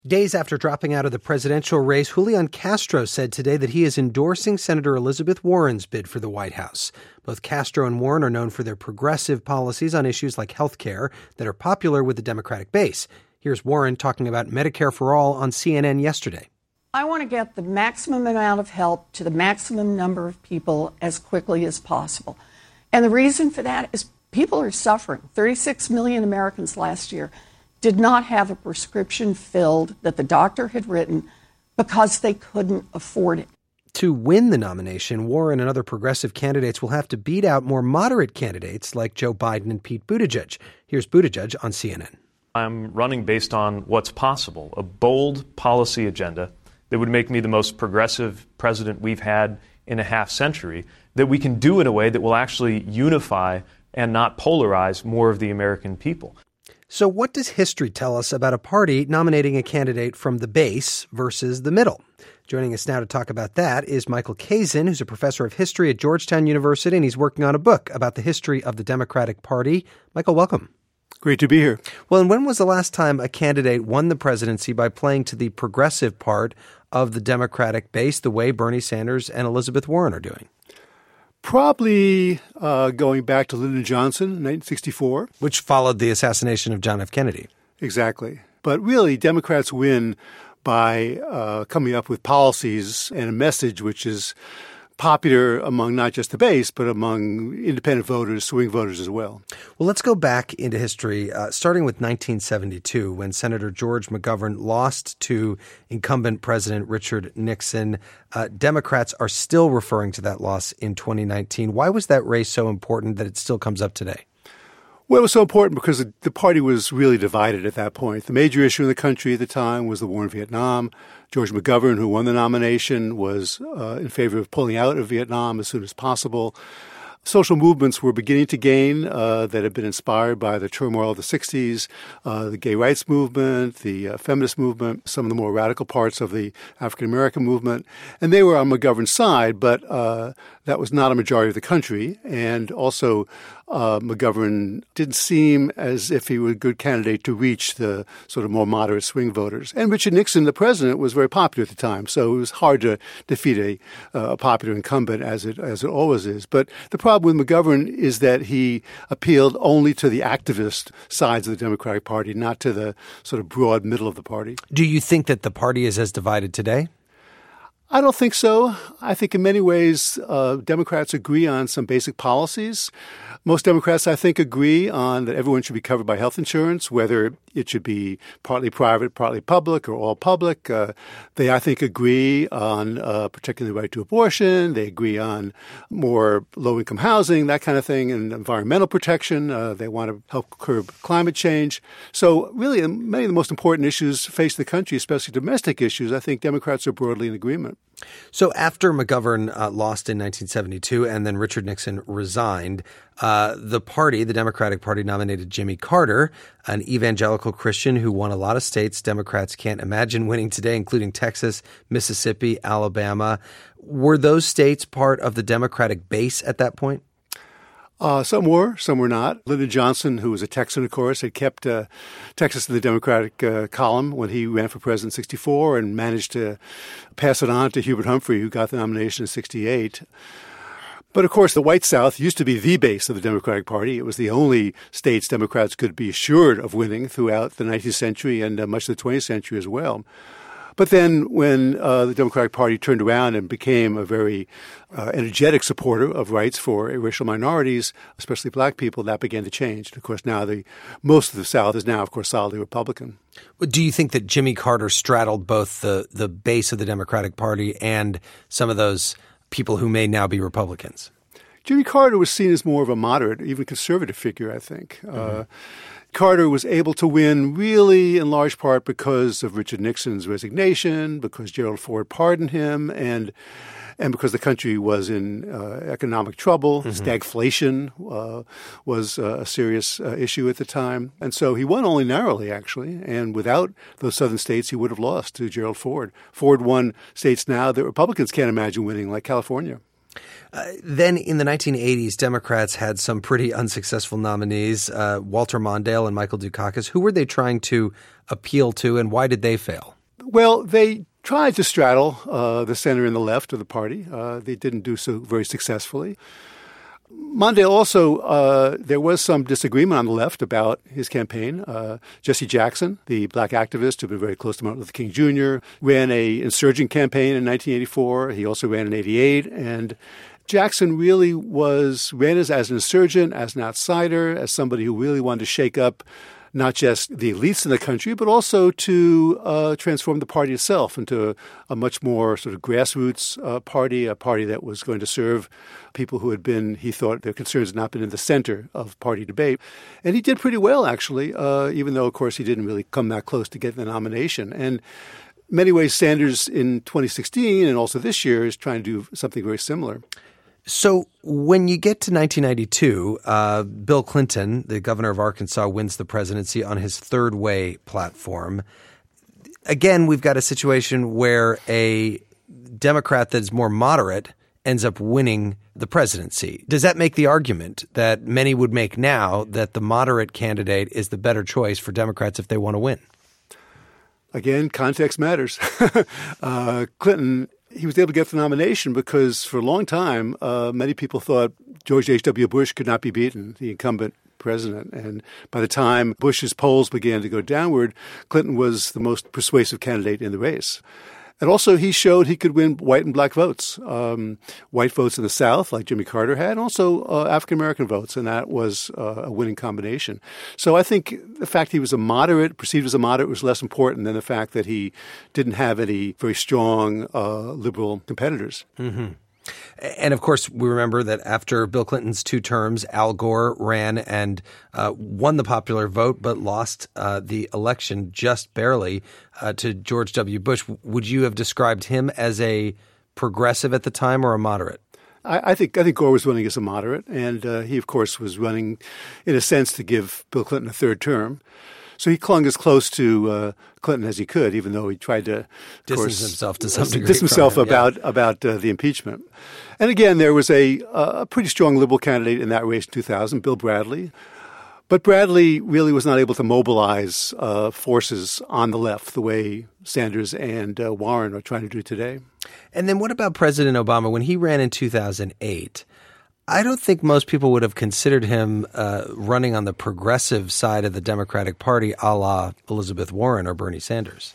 Days after dropping out of the presidential race, Julian Castro said today that he is endorsing Senator Elizabeth Warren's bid for the White House. Both Castro and Warren are known for their progressive policies on issues like health care that are popular with the Democratic base. Here's Warren talking about Medicare for All on CNN yesterday. I want to get the maximum amount of help to the maximum number of people as quickly as possible. And the reason for that is people are suffering. 36 million Americans last year did not have a prescription filled that the doctor had written because they couldn't afford it. To win the nomination, Warren and other progressive candidates will have to beat out more moderate candidates like Joe Biden and Pete Buttigieg. Here's Buttigieg on CNN. I'm running based on what's possible, a bold policy agenda that would make me the most progressive president we've had in a half century, that we can do in a way that will actually unify and not polarize more of the American people. So what does history tell us about a party nominating a candidate from the base versus the middle? Joining us now to talk about that is Michael Kazin, who's a professor of history at Georgetown University, and he's working on a book about the history of the Democratic Party. Michael, welcome. Great to be here. Well, and when was the last time a candidate won the presidency by playing to the progressive part of the Democratic base the way Bernie Sanders and Elizabeth Warren are doing? Probably going back to Lyndon Johnson in 1964. Which followed the assassination of John F. Kennedy. Exactly. But really, Democrats win by coming up with policies and a message which is popular among not just the base, but among independent voters, swing voters as well. Well, let's go back into history, starting with 1972, when Senator George McGovern lost to incumbent President Richard Nixon. Democrats are still referring to that loss in 2019. Why was that race so important that it still comes up today? Well, it was so important because the party was really divided at that point. The major issue in the country at the time was the war in Vietnam. George McGovern, who won the nomination, was in favor of pulling out of Vietnam as soon as possible. Social movements were beginning to gain that had been inspired by the turmoil of the 60s, the gay rights movement, the feminist movement, some of the more radical parts of the African-American movement. And they were on McGovern's side, but that was not a majority of the country. And also, McGovern didn't seem as if he were a good candidate to reach the sort of more moderate swing voters. And Richard Nixon, the president, was very popular at the time, so it was hard to defeat a popular incumbent as it always is. But the problem with McGovern is that he appealed only to the activist sides of the Democratic Party, not to the sort of broad middle of the party. Do you think that the party is as divided today? I don't think so. I think in many ways, Democrats agree on some basic policies. Most Democrats, I think, agree on that everyone should be covered by health insurance, whether it should be partly private, partly public, or all public. They, I think, agree on protecting the right to abortion. They agree on more low-income housing, that kind of thing, and environmental protection. They want to help curb climate change. So really, many of the most important issues facing the country, especially domestic issues, I think Democrats are broadly in agreement. So after McGovern lost in 1972 and then Richard Nixon resigned, the party, the Democratic Party, nominated Jimmy Carter, an evangelical Christian who won a lot of states Democrats can't imagine winning today, including Texas, Mississippi, Alabama. Were those states part of the Democratic base at that point? Some were not. Lyndon Johnson, who was a Texan, of course, had kept Texas in the Democratic column when he ran for president in 1964 and managed to pass it on to Hubert Humphrey, who got the nomination in 1968. But, of course, the White South used to be the base of the Democratic Party. It was the only states Democrats could be assured of winning throughout the 19th century and much of the 20th century as well. But then when the Democratic Party turned around and became a very energetic supporter of rights for racial minorities, especially black people, that began to change. And of course, now most of the South is now, of course, solidly Republican. Do you think that Jimmy Carter straddled both the base of the Democratic Party and some of those people who may now be Republicans? Jimmy Carter was seen as more of a moderate, even conservative figure, I think. Carter was able to win really in large part because of Richard Nixon's resignation, because Gerald Ford pardoned him, and because the country was in economic trouble. Stagflation was a serious issue at the time. And so he won only narrowly, actually. And without those southern states, he would have lost to Gerald Ford. Ford won states now that Republicans can't imagine winning, like California. Then in the 1980s, Democrats had some pretty unsuccessful nominees, Walter Mondale and Michael Dukakis. Who were they trying to appeal to, and why did they fail? Well, they tried to straddle the center and the left of the party. They didn't do so very successfully. Mondale also, there was some disagreement on the left about his campaign. Jesse Jackson, the black activist who had been very close to Martin Luther King Jr., ran an insurgent campaign in 1984. He also ran in 88. And Jackson really ran as an insurgent, as an outsider, as somebody who really wanted to shake up not just the elites in the country, but also to transform the party itself into a much more sort of grassroots party, a party that was going to serve people who had been, he thought, their concerns had not been in the center of party debate. And he did pretty well, actually, even though, of course, he didn't really come that close to getting the nomination. And in many ways, Sanders in 2016 and also this year is trying to do something very similar. So when you get to 1992, Bill Clinton, the governor of Arkansas, wins the presidency on his Third Way platform. Again, we've got a situation where a Democrat that's more moderate ends up winning the presidency. Does that make the argument that many would make now that the moderate candidate is the better choice for Democrats if they want to win? Again, context matters. Clinton, he was able to get the nomination because for a long time, many people thought George H.W. Bush could not be beaten, the incumbent president. And by the time Bush's polls began to go downward, Clinton was the most persuasive candidate in the race. And also he showed he could win white and black votes, white votes in the South like Jimmy Carter had, and also African-American votes, and that was a winning combination. So I think the fact he was perceived as a moderate, was less important than the fact that he didn't have any very strong liberal competitors. Mm-hmm. And, of course, we remember that after Bill Clinton's 2 terms, Al Gore ran and won the popular vote but lost the election just barely to George W. Bush. Would you have described him as a progressive at the time or a moderate? I think Gore was running as a moderate, and he, of course, was running in a sense to give Bill Clinton a 3rd term. So he clung as close to Clinton as he could, even though he tried to distance himself to some degree. Distance himself about the impeachment. And again, there was a pretty strong liberal candidate in that race in 2000, Bill Bradley. But Bradley really was not able to mobilize forces on the left the way Sanders and Warren are trying to do today. And then what about President Obama? When he ran in 2008, I don't think most people would have considered him running on the progressive side of the Democratic Party a la Elizabeth Warren or Bernie Sanders.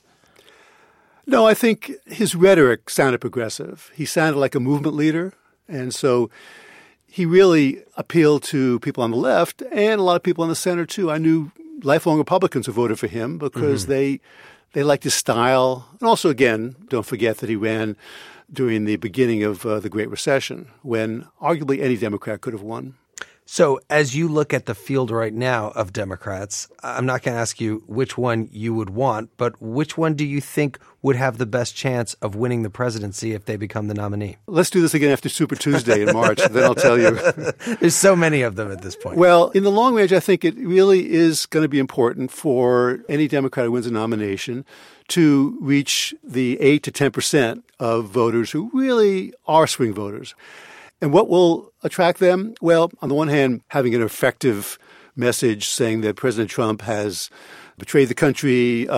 No, I think his rhetoric sounded progressive. He sounded like a movement leader. And so he really appealed to people on the left and a lot of people in the center, too. I knew lifelong Republicans who voted for him because they liked his style. And also, again, don't forget that he ran during the beginning of the Great Recession, when arguably any Democrat could have won. So as you look at the field right now of Democrats, I'm not going to ask you which one you would want, but which one do you think would have the best chance of winning the presidency if they become the nominee? Let's do this again after Super Tuesday in March, then I'll tell you. There's so many of them at this point. Well, in the long range, I think it really is going to be important for any Democrat who wins a nomination to reach the 8 to 10% of voters who really are swing voters. And what will attract them? Well, on the one hand, having an effective message saying that President Trump has betrayed the country,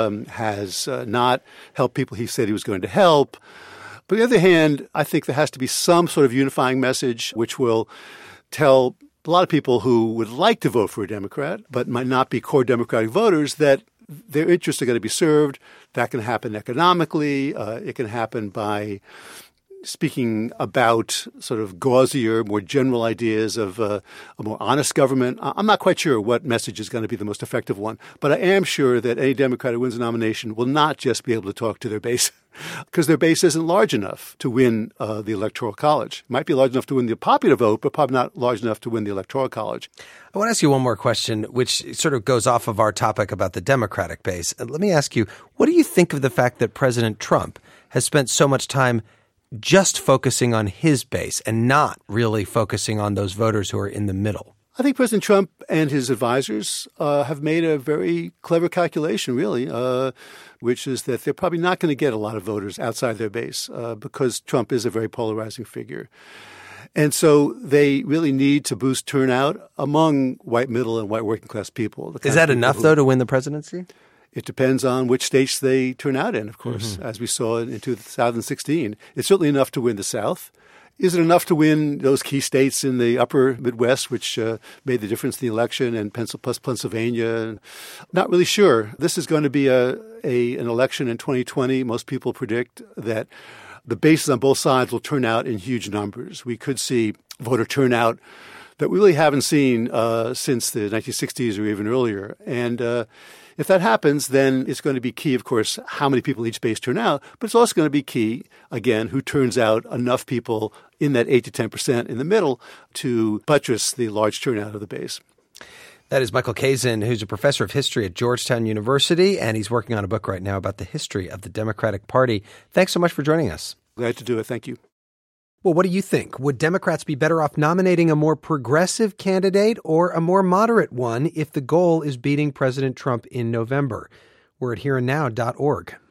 has not helped people he said he was going to help. But on the other hand, I think there has to be some sort of unifying message which will tell a lot of people who would like to vote for a Democrat but might not be core Democratic voters that their interests are going to be served. That can happen economically. It can happen by speaking about sort of gauzier, more general ideas of a more honest government. I'm not quite sure what message is going to be the most effective one, but I am sure that any Democrat who wins a nomination will not just be able to talk to their base because their base isn't large enough to win the Electoral College. It might be large enough to win the popular vote, but probably not large enough to win the Electoral College. I want to ask you one more question, which sort of goes off of our topic about the Democratic base. Let me ask you, what do you think of the fact that President Trump has spent so much time just focusing on his base and not really focusing on those voters who are in the middle? I think President Trump and his advisors have made a very clever calculation, really, which is that they're probably not going to get a lot of voters outside their base because Trump is a very polarizing figure. And so they really need to boost turnout among white middle and white working class people. Is that enough, though, to win the presidency? It depends on which states they turn out in, of course, as we saw in 2016. It's certainly enough to win the South. Is it enough to win those key states in the upper Midwest, which made the difference in the election, and plus Pennsylvania? Not really sure. This is going to be an election in 2020. Most people predict that the bases on both sides will turn out in huge numbers. We could see voter turnout that we really haven't seen since the 1960s or even earlier. And if that happens, then it's going to be key, of course, how many people each base turn out. But it's also going to be key, again, who turns out enough people in that 8 to 10% in the middle to buttress the large turnout of the base. That is Michael Kazin, who's a professor of history at Georgetown University, and he's working on a book right now about the history of the Democratic Party. Thanks so much for joining us. Glad to do it. Thank you. Well, what do you think? Would Democrats be better off nominating a more progressive candidate or a more moderate one if the goal is beating President Trump in November? We're at hereandnow.org.